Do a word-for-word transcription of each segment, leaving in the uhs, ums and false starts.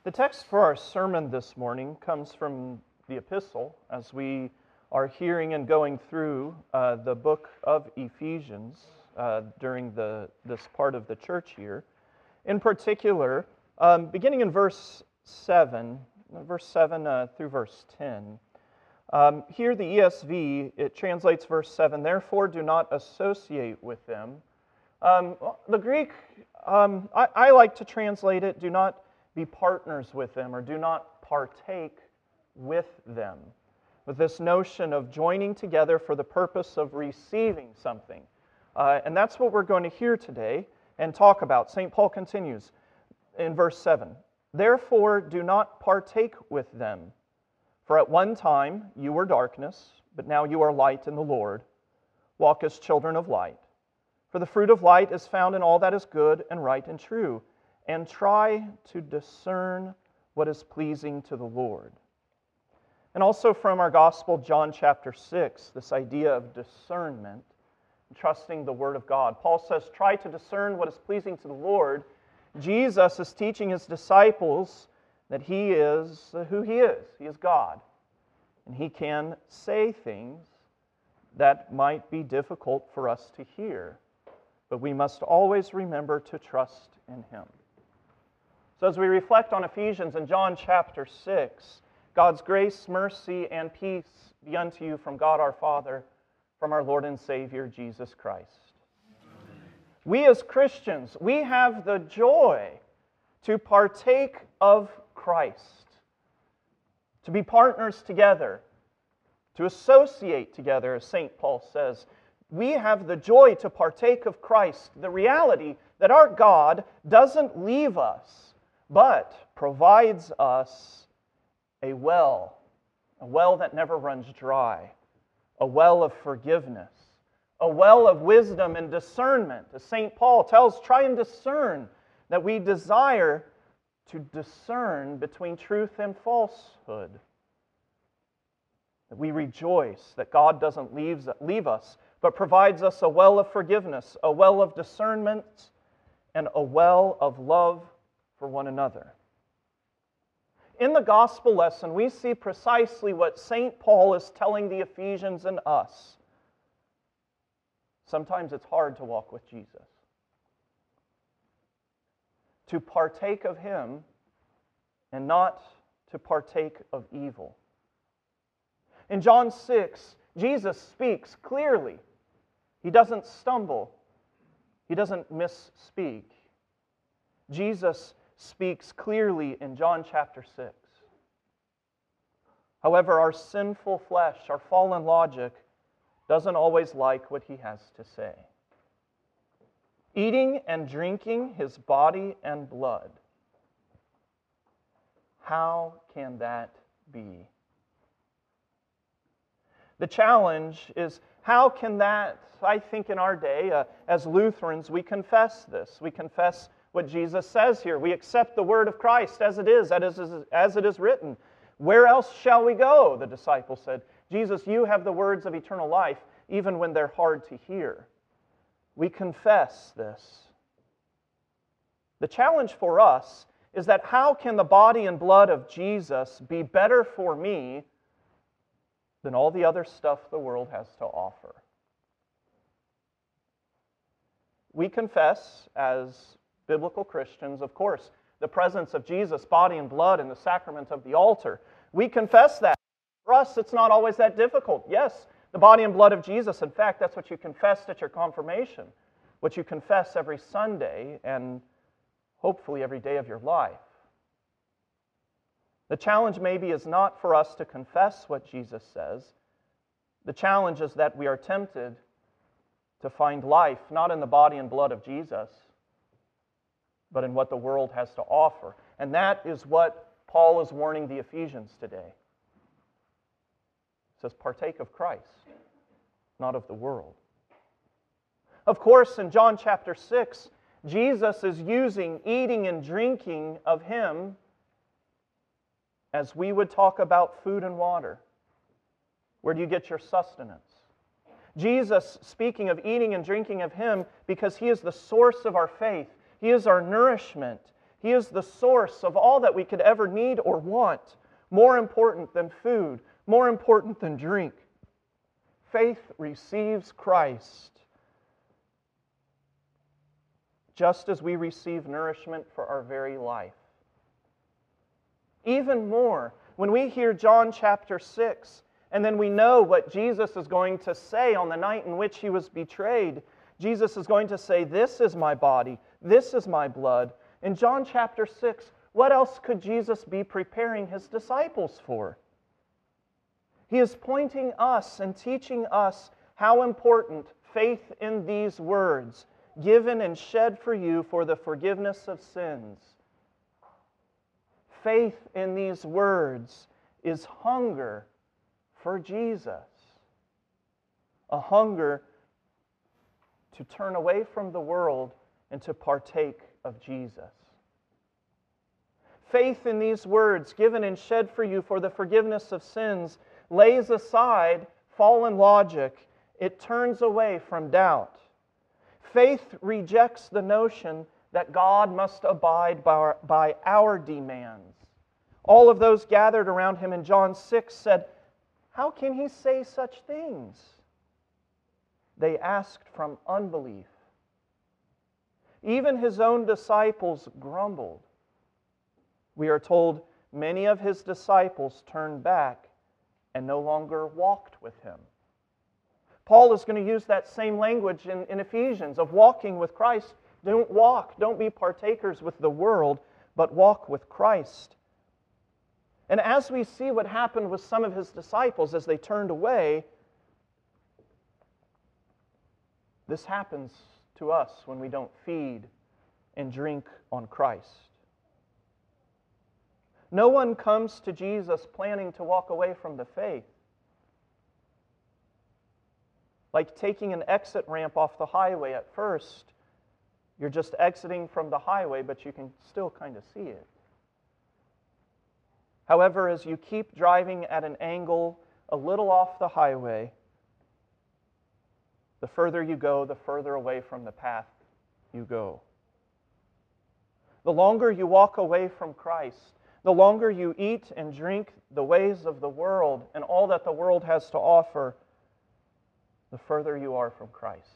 The text for our sermon this morning comes from the epistle, as we are hearing and going through uh, the book of Ephesians uh, during the this part of the church year. In particular, um, beginning in verse seven, verse seven uh, through verse ten. Um, here the E S V, it translates verse seven, therefore do not associate with them. Um, the Greek, um, I, I like to translate it, do not be partners with them, or do not partake with them, with this notion of joining together for the purpose of receiving something. Uh, and that's what we're going to hear today and talk about. Saint Paul continues in verse seven, therefore do not partake with them, for at one time you were darkness, but now you are light in the Lord. Walk as children of light. For the fruit of light is found in all that is good and right and true, and try to discern what is pleasing to the Lord. And also from our Gospel, John chapter six, this idea of discernment, trusting the Word of God. Paul says, try to discern what is pleasing to the Lord. Jesus is teaching His disciples that He is who He is. He is God. And He can say things that might be difficult for us to hear. But we must always remember to trust in Him. So as we reflect on Ephesians and John chapter six, God's grace, mercy, and peace be unto you from God our Father, from our Lord and Savior, Jesus Christ. Amen. We as Christians, we have the joy to partake of Christ, to be partners together, to associate together, as Saint Paul says. We have the joy to partake of Christ, the reality that our God doesn't leave us, but provides us a well, a well that never runs dry, a well of forgiveness, a well of wisdom and discernment. As Saint Paul tells, try and discern, that we desire to discern between truth and falsehood. That we rejoice that God doesn't leave, leave us, but provides us a well of forgiveness, a well of discernment, and a well of love for one another. In the gospel lesson, we see precisely what Saint Paul is telling the Ephesians and us. Sometimes it's hard to walk with Jesus. To partake of Him and not to partake of evil. In John six, Jesus speaks clearly. He doesn't stumble. He doesn't misspeak. Jesus speaks clearly in John chapter six. However, our sinful flesh, our fallen logic, doesn't always like what He has to say. Eating and drinking His body and blood. How can that be? The challenge is, how can that, I think in our day, uh, as Lutherans, we confess this. We confess what Jesus says here. We accept the word of Christ as it is, as it is, as it is written. Where else shall we go? The disciples said, Jesus, you have the words of eternal life, even when they're hard to hear. We confess this. The challenge for us is that how can the body and blood of Jesus be better for me than all the other stuff the world has to offer? We confess as biblical Christians, of course, the presence of Jesus' body and blood in the sacrament of the altar. We confess that. For us, it's not always that difficult. Yes, the body and blood of Jesus, in fact, that's what you confessed at your confirmation, what you confess every Sunday and hopefully every day of your life. The challenge maybe is not for us to confess what Jesus says. The challenge is that we are tempted to find life not in the body and blood of Jesus, but in what the world has to offer. And that is what Paul is warning the Ephesians today. He says, partake of Christ, not of the world. Of course, in John chapter six, Jesus is using eating and drinking of Him as we would talk about food and water. Where do you get your sustenance? Jesus speaking of eating and drinking of Him because He is the source of our faith. He is our nourishment. He is the source of all that we could ever need or want, more important than food, more important than drink. Faith receives Christ just as we receive nourishment for our very life. Even more, when we hear John chapter six, and then we know what Jesus is going to say on the night in which He was betrayed. Jesus is going to say, "This is my body, this is my blood." In John chapter six, what else could Jesus be preparing His disciples for? He is pointing us and teaching us how important faith in these words, "given and shed for you for the forgiveness of sins." Faith in these words is hunger for Jesus. A hunger to turn away from the world and to partake of Jesus. Faith in these words, "given and shed for you for the forgiveness of sins," lays aside fallen logic. It turns away from doubt. Faith rejects the notion that God must abide by our, by our demands. All of those gathered around Him in John six said, "How can He say such things?" They asked from unbelief. Even His own disciples grumbled. We are told many of His disciples turned back and no longer walked with Him. Paul is going to use that same language in, in Ephesians of walking with Christ. Don't walk, don't be partakers with the world, but walk with Christ. And as we see what happened with some of His disciples as they turned away, this happens to us when we don't feed and drink on Christ. No one comes to Jesus planning to walk away from the faith. Like taking an exit ramp off the highway at first, you're just exiting from the highway, but you can still kind of see it. However, as you keep driving at an angle a little off the highway, the further you go, the further away from the path you go. The longer you walk away from Christ, the longer you eat and drink the ways of the world and all that the world has to offer, the further you are from Christ.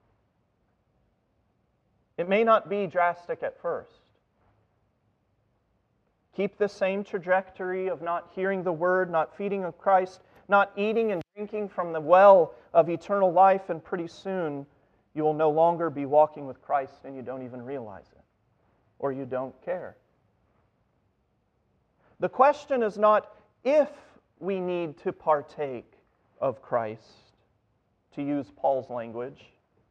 It may not be drastic at first. Keep the same trajectory of not hearing the Word, not feeding on Christ, not eating and drinking from the well of eternal life, and pretty soon you will no longer be walking with Christ and you don't even realize it, or you don't care. The question is not if we need to partake of Christ, to use Paul's language.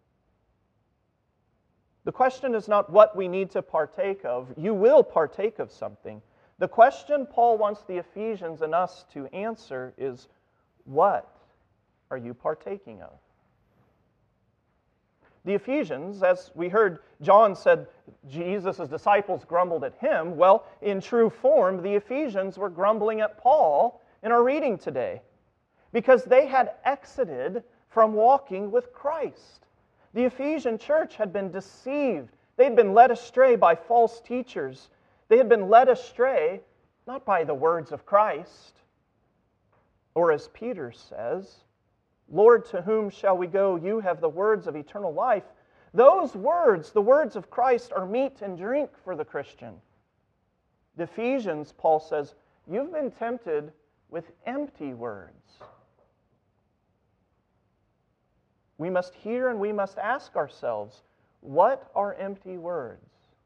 The question is not what we need to partake of. You will partake of something. The question Paul wants the Ephesians and us to answer is, what are you partaking of? The Ephesians, as we heard, John said Jesus' disciples grumbled at him. Well, in true form, the Ephesians were grumbling at Paul in our reading today because they had exited from walking with Christ. The Ephesian church had been deceived. They had been led astray by false teachers. They had been led astray not by the words of Christ, or as Peter says, "Lord, to whom shall we go? You have the words of eternal life." Those words, the words of Christ, are meat and drink for the Christian. The Ephesians, Paul says, you've been tempted with empty words. We must hear and we must ask ourselves, what are empty words?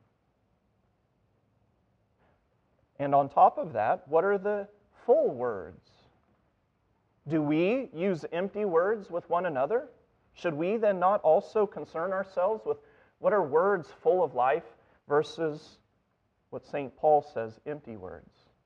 And on top of that, what are the full words? Do we use empty words with one another? Should we then not also concern ourselves with what are words full of life versus what Saint Paul says, empty words?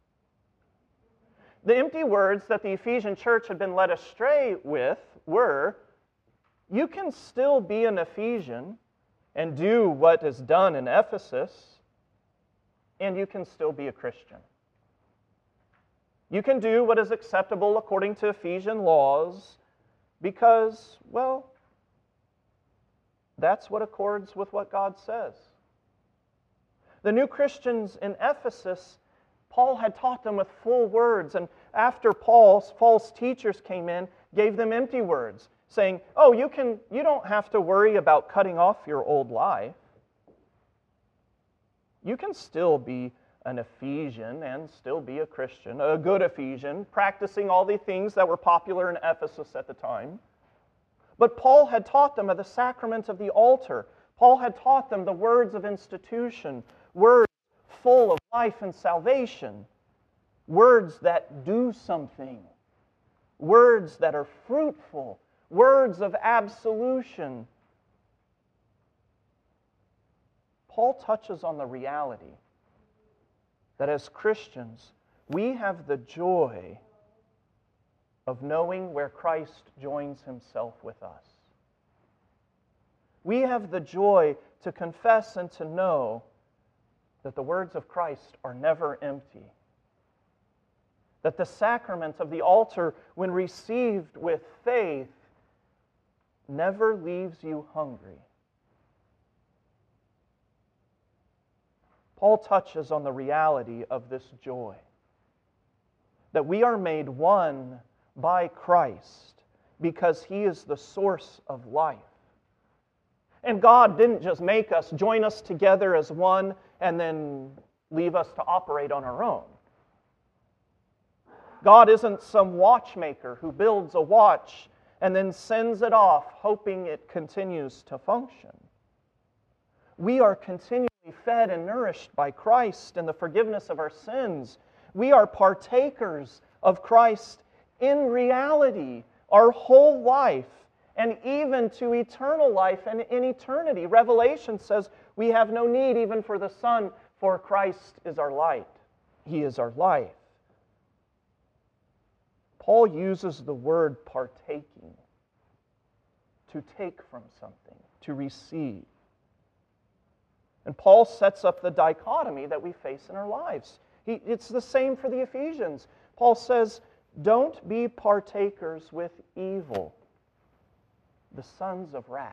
The empty words that the Ephesian church had been led astray with were, you can still be an Ephesian and do what is done in Ephesus, and you can still be a Christian. You can do what is acceptable according to Ephesian laws because, well, that's what accords with what God says. The new Christians in Ephesus, Paul had taught them with full words, and after Paul's false teachers came in, gave them empty words, saying, oh, you can, you don't have to worry about cutting off your old life. You can still be an Ephesian and still be a Christian, a good Ephesian, practicing all the things that were popular in Ephesus at the time. But Paul had taught them of the sacrament of the altar. Paul had taught them the words of institution, words full of life and salvation, words that do something, words that are fruitful, words of absolution. Paul touches on the reality that as Christians, we have the joy of knowing where Christ joins himself with us. We have the joy to confess and to know that the words of Christ are never empty. That the sacrament of the altar, when received with faith, never leaves you hungry. Paul touches on the reality of this joy. That we are made one by Christ because He is the source of life. And God didn't just make us, join us together as one, and then leave us to operate on our own. God isn't some watchmaker who builds a watch and then sends it off, hoping it continues to function. We are continually fed and nourished by Christ and the forgiveness of our sins. We are partakers of Christ in reality, our whole life, and even to eternal life and in eternity. Revelation says we have no need even for the sun, for Christ is our light. He is our life. Paul uses the word partaking, to take from something, to receive. And Paul sets up the dichotomy that we face in our lives. He, it's the same for the Ephesians. Paul says, don't be partakers with evil, the sons of wrath.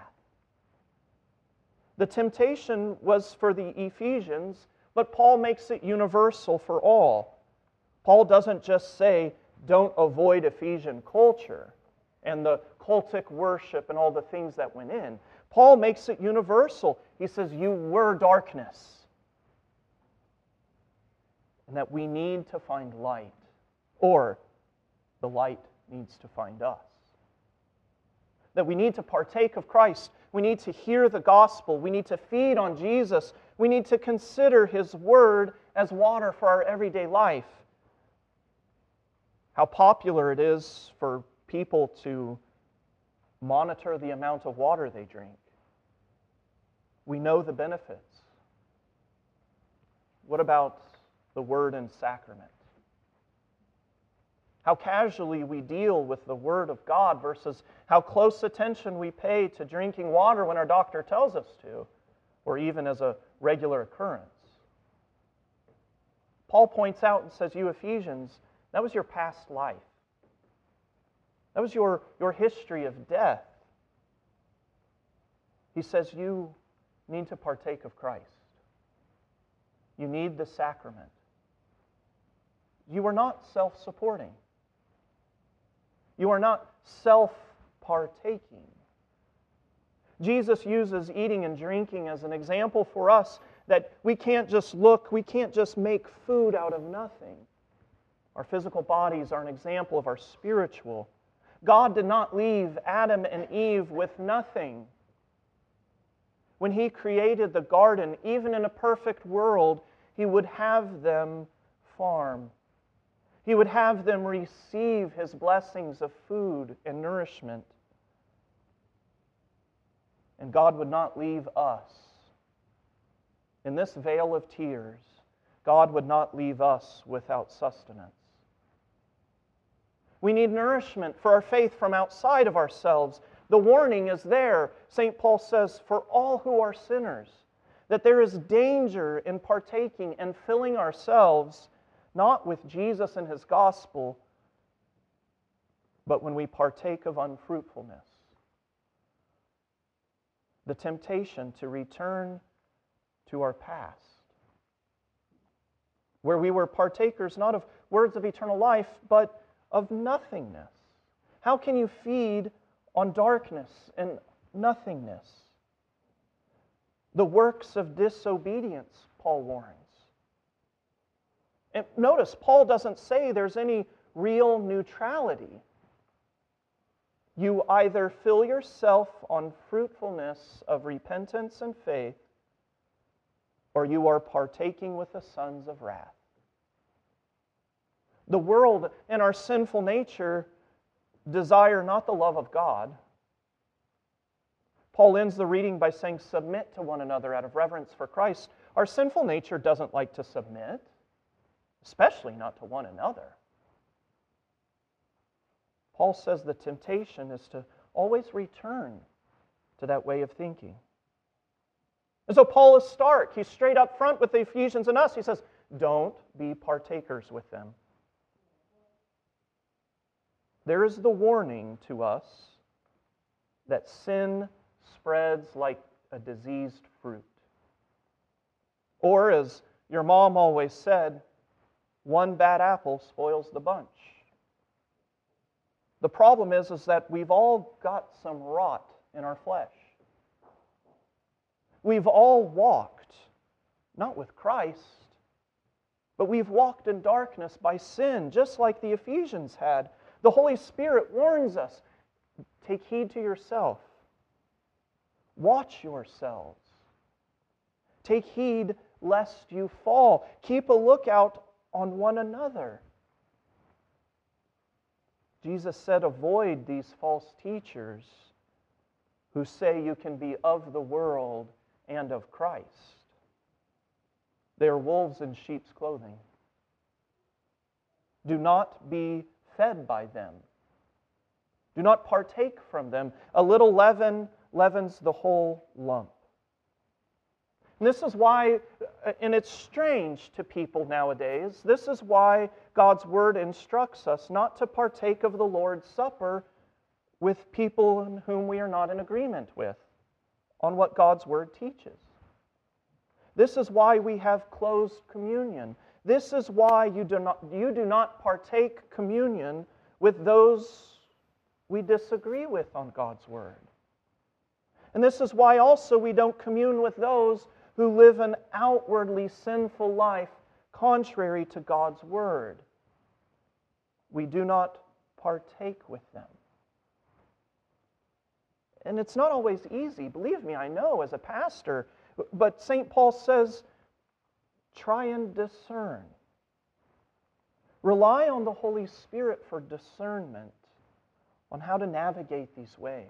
The temptation was for the Ephesians, but Paul makes it universal for all. Paul doesn't just say, don't avoid Ephesian culture and the cultic worship and all the things that went in. Paul makes it universal. He says, you were darkness. And that we need to find light, or the light needs to find us. That we need to partake of Christ. We need to hear the gospel. We need to feed on Jesus. We need to consider His Word as water for our everyday life. How popular it is for people to monitor the amount of water they drink. We know the benefits. What about the Word and Sacrament? How casually we deal with the Word of God versus how close attention we pay to drinking water when our doctor tells us to, or even as a regular occurrence. Paul points out and says, you Ephesians, that was your past life. That was your, your history of death. He says you need to partake of Christ. You need the sacrament. You are not self-supporting. You are not self-partaking. Jesus uses eating and drinking as an example for us that we can't just look, we can't just make food out of nothing. Our physical bodies are an example of our spiritual. God did not leave Adam and Eve with nothing. When He created the garden, even in a perfect world, He would have them farm. He would have them receive His blessings of food and nourishment. And God would not leave us. In this vale of tears, God would not leave us without sustenance. We need nourishment for our faith from outside of ourselves. The warning is there. Saint Paul says, for all who are sinners, that there is danger in partaking and filling ourselves, not with Jesus and His gospel, but when we partake of unfruitfulness. The temptation to return to our past, where we were partakers not of words of eternal life, but of nothingness. How can you feed on darkness and nothingness? The works of disobedience, Paul warns. And notice, Paul doesn't say there's any real neutrality. You either fill yourself on fruitfulness of repentance and faith, or you are partaking with the sons of wrath. The world and our sinful nature desire not the love of God. Paul ends the reading by saying, submit to one another out of reverence for Christ. Our sinful nature doesn't like to submit, especially not to one another. Paul says the temptation is to always return to that way of thinking. And so Paul is stark. He's straight up front with the Ephesians and us. He says, don't be partakers with them. There is the warning to us that sin spreads like a diseased fruit. Or, as your mom always said, one bad apple spoils the bunch. The problem is, is that we've all got some rot in our flesh. We've all walked, not with Christ, but we've walked in darkness by sin, just like the Ephesians had. The Holy Spirit warns us, take heed to yourself. Watch yourselves. Take heed lest you fall. Keep a lookout on one another. Jesus said, avoid these false teachers who say you can be of the world and of Christ. They are wolves in sheep's clothing. Do not be fed by them. Do not partake from them. A little leaven leavens the whole lump. And this is why, and it's strange to people nowadays, this is why God's Word instructs us not to partake of the Lord's Supper with people in whom we are not in agreement with on what God's Word teaches. This is why we have closed communion. This is why you do not, you do not partake communion with those we disagree with on God's Word. And this is why also we don't commune with those who live an outwardly sinful life contrary to God's Word. We do not partake with them. And it's not always easy. Believe me, I know as a pastor. But Saint Paul says, try and discern. Rely on the Holy Spirit for discernment on how to navigate these ways.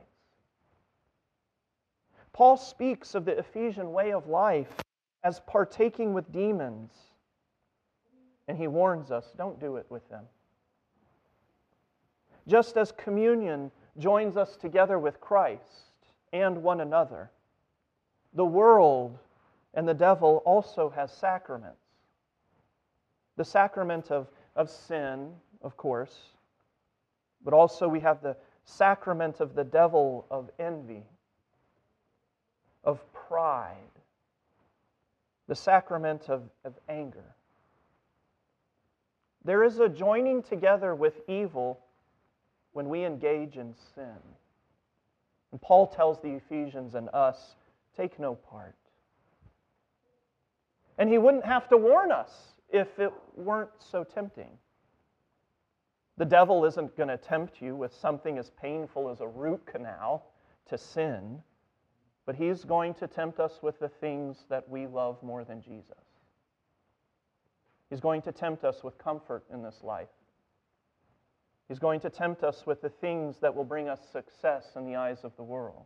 Paul speaks of the Ephesian way of life as partaking with demons. And he warns us, don't do it with them. Just as communion joins us together with Christ and one another, the world and the devil also has sacraments. The sacrament of, of sin, of course, but also we have the sacrament of the devil of envy, of pride, the sacrament of, of anger. There is a joining together with evil when we engage in sin. And Paul tells the Ephesians and us, take no part. And he wouldn't have to warn us if it weren't so tempting. The devil isn't going to tempt you with something as painful as a root canal to sin, but he's going to tempt us with the things that we love more than Jesus. He's going to tempt us with comfort in this life. He's going to tempt us with the things that will bring us success in the eyes of the world.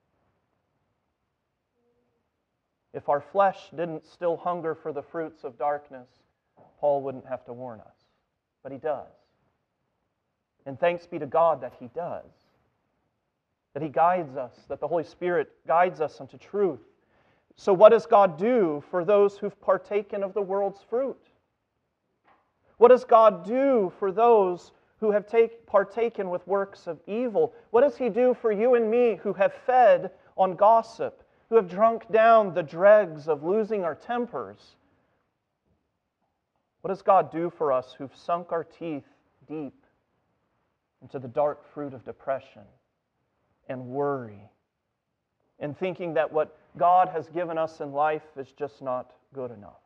If our flesh didn't still hunger for the fruits of darkness, Paul wouldn't have to warn us. But he does. And thanks be to God that he does. That he guides us, that the Holy Spirit guides us unto truth. So what does God do for those who've partaken of the world's fruit? What does God do for those who have take, partaken with works of evil? What does he do for you and me who have fed on gossip, who have drunk down the dregs of losing our tempers? What does God do for us who've sunk our teeth deep into the dark fruit of depression and worry and thinking that what God has given us in life is just not good enough?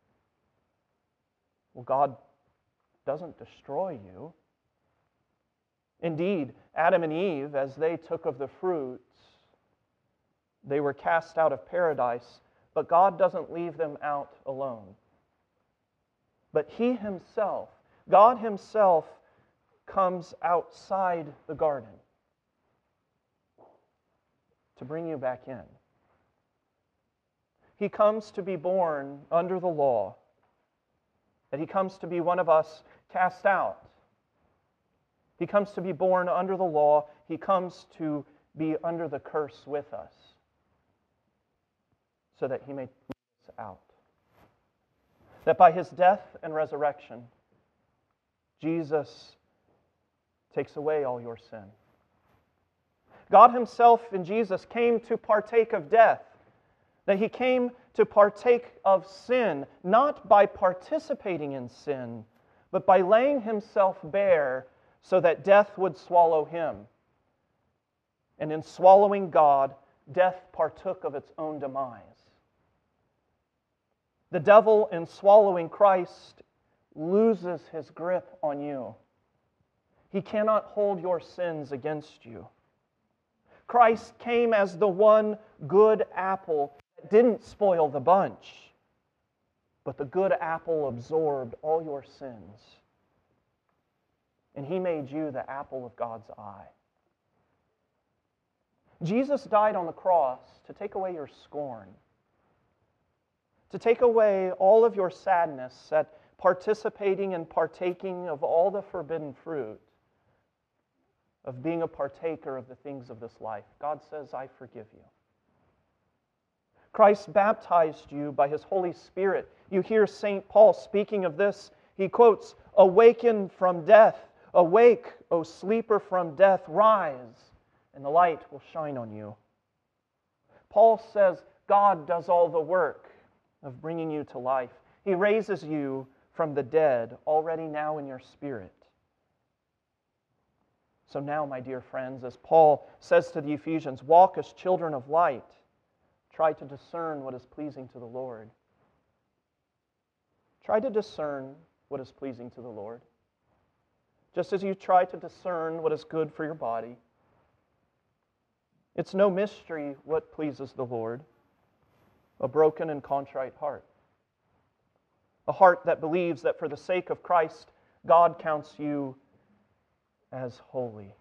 Well, God doesn't destroy you. Indeed, Adam and Eve, as they took of the fruits, they were cast out of paradise, but God doesn't leave them out alone. But He Himself, God Himself, comes outside the garden to bring you back in. He comes to be born under the law, that He comes to be one of us cast out. He comes to be born under the law. He comes to be under the curse with us so that He may lead us out. That by His death and resurrection, Jesus takes away all your sin. God Himself in Jesus came to partake of death. That He came to partake of sin, not by participating in sin, but by laying Himself bare so that death would swallow Him. And in swallowing God, death partook of its own demise. The devil, in swallowing Christ, loses his grip on you. He cannot hold your sins against you. Christ came as the one good apple that didn't spoil the bunch, but the good apple absorbed all your sins. And He made you the apple of God's eye. Jesus died on the cross to take away your scorn, to take away all of your sadness at participating and partaking of all the forbidden fruit, of being a partaker of the things of this life. God says, I forgive you. Christ baptized you by His Holy Spirit. You hear Saint Paul speaking of this. He quotes, "Awaken from death. Awake, O sleeper from death. Rise, and the light will shine on you." Paul says God does all the work of bringing you to life. He raises you from the dead already now in your spirit. So now, my dear friends, as Paul says to the Ephesians, walk as children of light. Try to discern what is pleasing to the Lord. Try to discern what is pleasing to the Lord. Just as you try to discern what is good for your body. It's no mystery what pleases the Lord. A broken and contrite heart. A heart that believes that for the sake of Christ, God counts you as holy.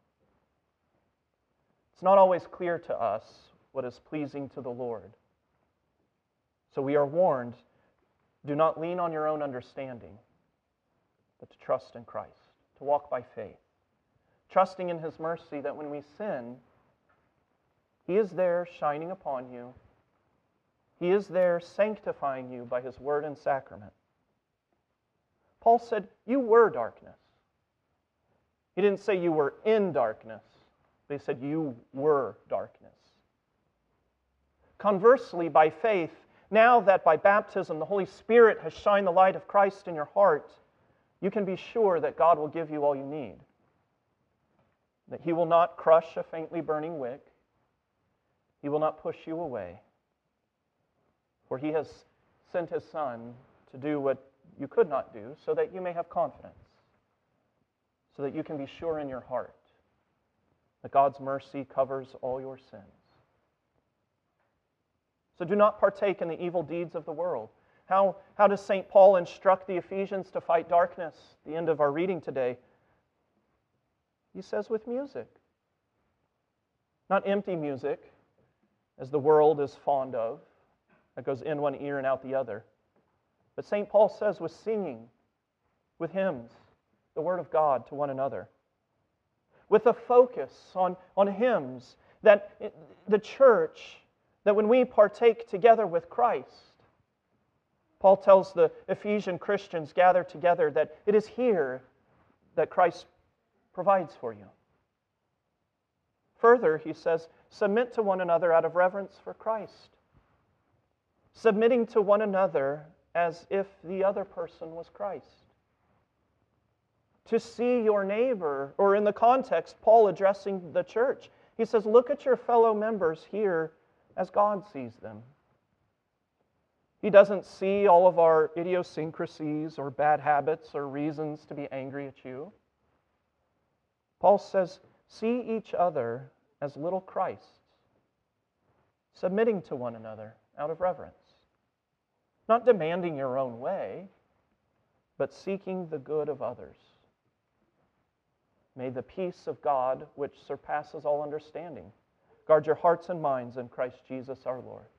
It's not always clear to us what is pleasing to the Lord. So we are warned, do not lean on your own understanding, but to trust in Christ, to walk by faith, trusting in His mercy that when we sin, He is there shining upon you. He is there sanctifying you by His word and sacrament. Paul said, you were darkness. He didn't say you were in darkness, but he said you were darkness. Conversely, by faith, now that by baptism the Holy Spirit has shined the light of Christ in your heart, you can be sure that God will give you all you need. That He will not crush a faintly burning wick. He will not push you away. For He has sent His Son to do what you could not do, so that you may have confidence, so that you can be sure in your heart that God's mercy covers all your sins. So do not partake in the evil deeds of the world. How, how does Saint Paul instruct the Ephesians to fight darkness? The end of our reading today. He says with music. Not empty music, as the world is fond of, that goes in one ear and out the other. But Saint Paul says with singing, with hymns, the Word of God to one another. With a focus on, on hymns, that it, the church, that when we partake together with Christ, Paul tells the Ephesian Christians gathered together that it is here that Christ provides for you. Further, he says, submit to one another out of reverence for Christ. Submitting to one another as if the other person was Christ. To see your neighbor, or in the context, Paul addressing the church, he says, look at your fellow members here as God sees them. He doesn't see all of our idiosyncrasies or bad habits or reasons to be angry at you. Paul says, see each other as little Christs, submitting to one another out of reverence, not demanding your own way, but seeking the good of others. May the peace of God, which surpasses all understanding, guard your hearts and minds in Christ Jesus our Lord.